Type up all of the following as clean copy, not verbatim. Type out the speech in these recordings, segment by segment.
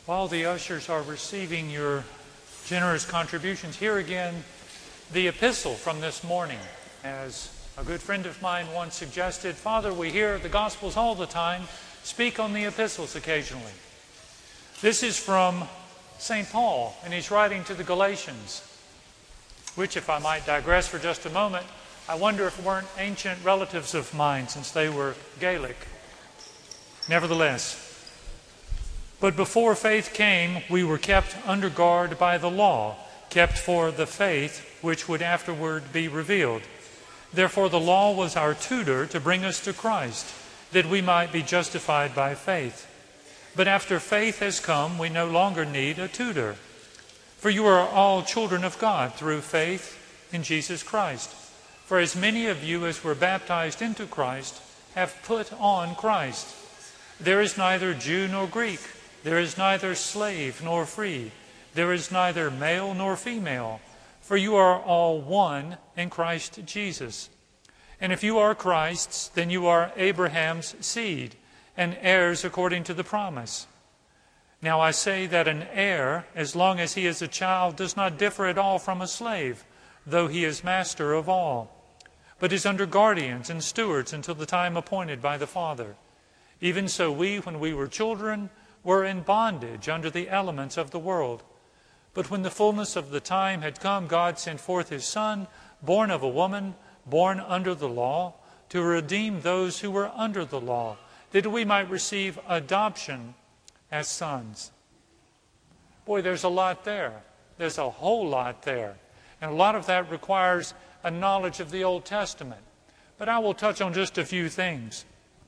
While the ushers are receiving your generous contributions, here again the epistle from this morning. As a good friend of mine once suggested, Father, we hear the Gospels all the time. Speak on the epistles occasionally. This is from St. Paul, and he's writing to the Galatians, which, if I might digress for just a moment, I wonder if weren't ancient relatives of mine since they were Gaelic. Nevertheless, but before faith came, we were kept under guard by the law, kept for the faith which would afterward be revealed. Therefore the law was our tutor to bring us to Christ, that we might be justified by faith. But after faith has come, we no longer need a tutor. For you are all children of God through faith in Jesus Christ. For as many of you as were baptized into Christ have put on Christ. There is neither Jew nor Greek. There is neither slave nor free. There is neither male nor female. For you are all one in Christ Jesus. And if you are Christ's, then you are Abraham's seed, and heirs according to the promise. Now I say that an heir, as long as he is a child, does not differ at all from a slave, though he is master of all, but is under guardians and stewards until the time appointed by the Father. Even so we, when we were children, were in bondage under the elements of the world. But when the fullness of the time had come, God sent forth His Son, born of a woman, born under the law, to redeem those who were under the law, that we might receive adoption as sons. Boy, there's a lot there. There's a whole lot there. And a lot of that requires a knowledge of the Old Testament. But I will touch on just a few things.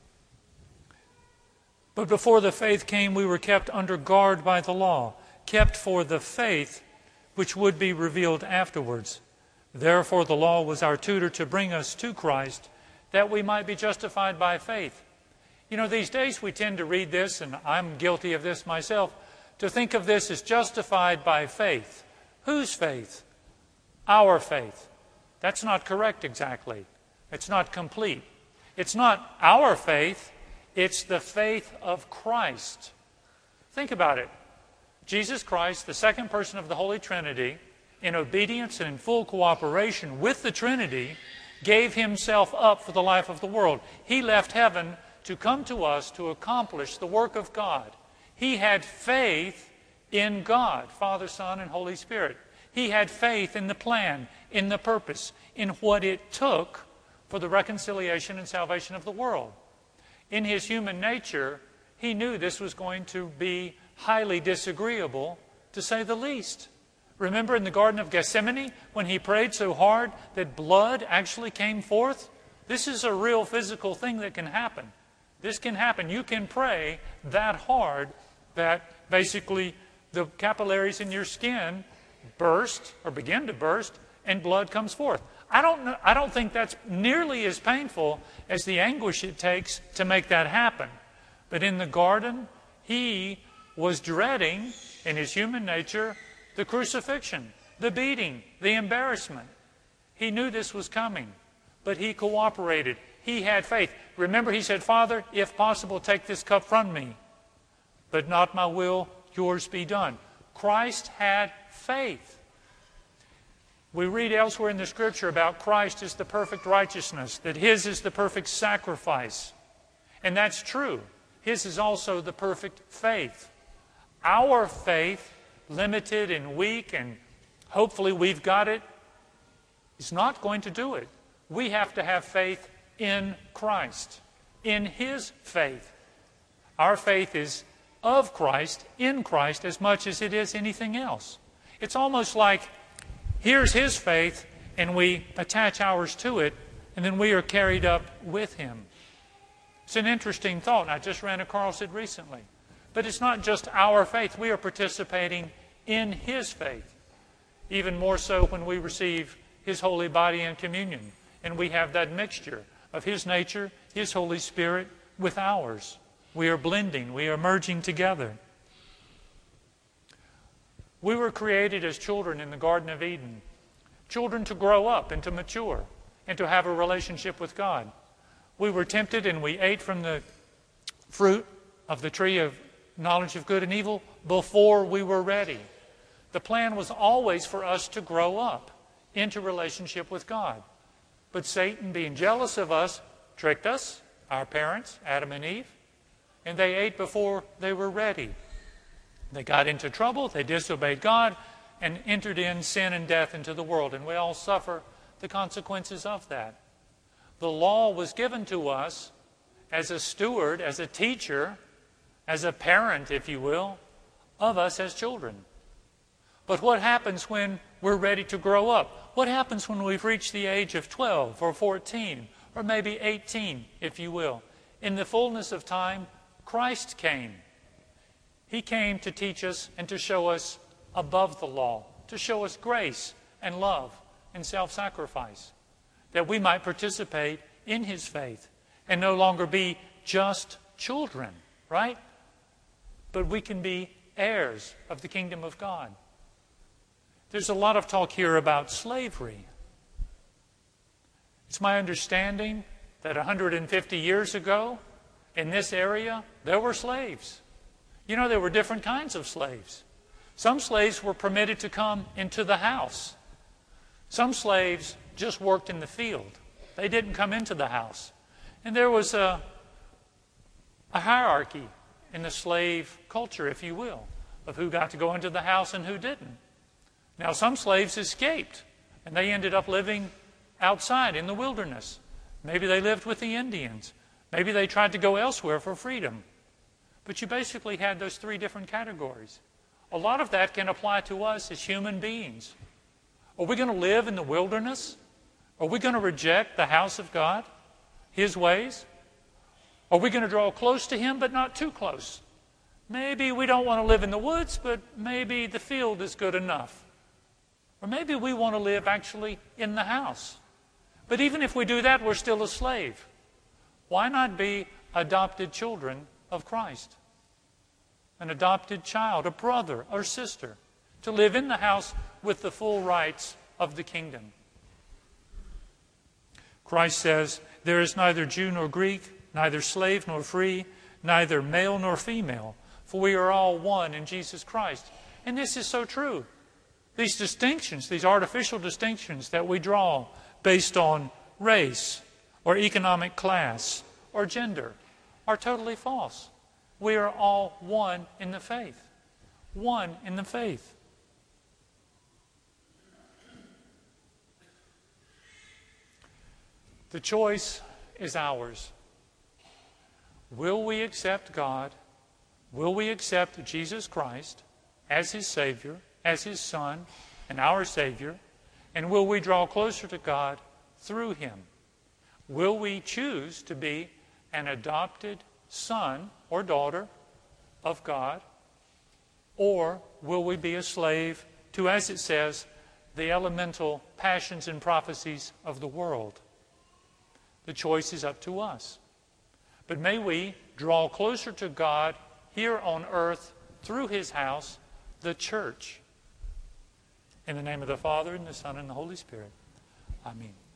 But before the faith came, we were kept under guard by the law, kept for the faith which would be revealed afterwards. Therefore the law was our tutor to bring us to Christ, that we might be justified by faith. You know, these days we tend to read this, and I'm guilty of this myself, to think of this as justified by faith. Whose faith? Our faith. That's not correct exactly. It's not complete. It's not our faith. It's the faith of Christ. Think about it. Jesus Christ, the second person of the Holy Trinity, in obedience and in full cooperation with the Trinity, gave Himself up for the life of the world. He left heaven to come to us to accomplish the work of God. He had faith in God, Father, Son, and Holy Spirit. He had faith in the plan, in the purpose, in what it took for the reconciliation and salvation of the world. In His human nature, He knew this was going to be highly disagreeable, to say the least. Remember in the Garden of Gethsemane, when He prayed so hard that blood actually came forth? This is a real physical thing that can happen. This can happen. You can pray that hard that basically the capillaries in your skin burst or begin to burst and blood comes forth. I don't think that's nearly as painful as the anguish it takes to make that happen. But in the garden, He was dreading, in His human nature, the crucifixion, the beating, the embarrassment. He knew this was coming, but He cooperated. He had faith. Remember, He said, Father, if possible, take this cup from me, but not my will, yours be done. Christ had faith. We read elsewhere in the Scripture about Christ as the perfect righteousness, that His is the perfect sacrifice. And that's true. His is also the perfect faith. Our faith, limited and weak, and hopefully we've got it, is not going to do it. We have to have faith in Christ, in His faith. Our faith is of Christ, in Christ, as much as it is anything else. It's almost like here's His faith, and we attach ours to it, and then we are carried up with Him. It's an interesting thought, and I just ran across it recently. But it's not just our faith. We are participating in His faith. Even more so when we receive His holy body in communion, and we have that mixture of His nature, His Holy Spirit, with ours. We are blending. We are merging together. We were created as children in the Garden of Eden. Children to grow up and to mature and to have a relationship with God. We were tempted and we ate from the fruit of the tree of knowledge of good and evil, before we were ready. The plan was always for us to grow up into relationship with God. But Satan, being jealous of us, tricked us, our parents, Adam and Eve, and they ate before they were ready. They got into trouble, they disobeyed God, and entered in sin and death into the world, and we all suffer the consequences of that. The law was given to us as a steward, as a teacher, as a parent, if you will, of us as children. But what happens when we're ready to grow up? What happens when we've reached the age of 12 or 14 or maybe 18, if you will? In the fullness of time, Christ came. He came to teach us and to show us above the law, to show us grace and love and self-sacrifice, that we might participate in His faith and no longer be just children, right? But we can be heirs of the kingdom of God. There's a lot of talk here about slavery. It's my understanding that 150 years ago, in this area, there were slaves. You know, there were different kinds of slaves. Some slaves were permitted to come into the house. Some slaves just worked in the field. They didn't come into the house. And there was a hierarchy in the slave culture, if you will, of who got to go into the house and who didn't. Now, some slaves escaped, and they ended up living outside in the wilderness. Maybe they lived with the Indians. Maybe they tried to go elsewhere for freedom. But you basically had those three different categories. A lot of that can apply to us as human beings. Are we going to live in the wilderness? Are we going to reject the house of God, His ways? Are we going to draw close to Him, but not too close? Maybe we don't want to live in the woods, but maybe the field is good enough. Or maybe we want to live actually in the house. But even if we do that, we're still a slave. Why not be adopted children of Christ? An adopted child, a brother or sister, to live in the house with the full rights of the kingdom. Christ says, "There is neither Jew nor Greek, neither slave nor free, neither male nor female, for we are all one in Jesus Christ." And this is so true. These distinctions, these artificial distinctions that we draw based on race or economic class or gender are totally false. We are all one in the faith. One in the faith. The choice is ours. Will we accept God? Will we accept Jesus Christ as His Savior, as His Son, and our Savior? And will we draw closer to God through Him? Will we choose to be an adopted son or daughter of God? Or will we be a slave to, as it says, the elemental passions and prophecies of the world? The choice is up to us. But may we draw closer to God here on earth through His house, the church. In the name of the Father, and the Son, and the Holy Spirit. Amen.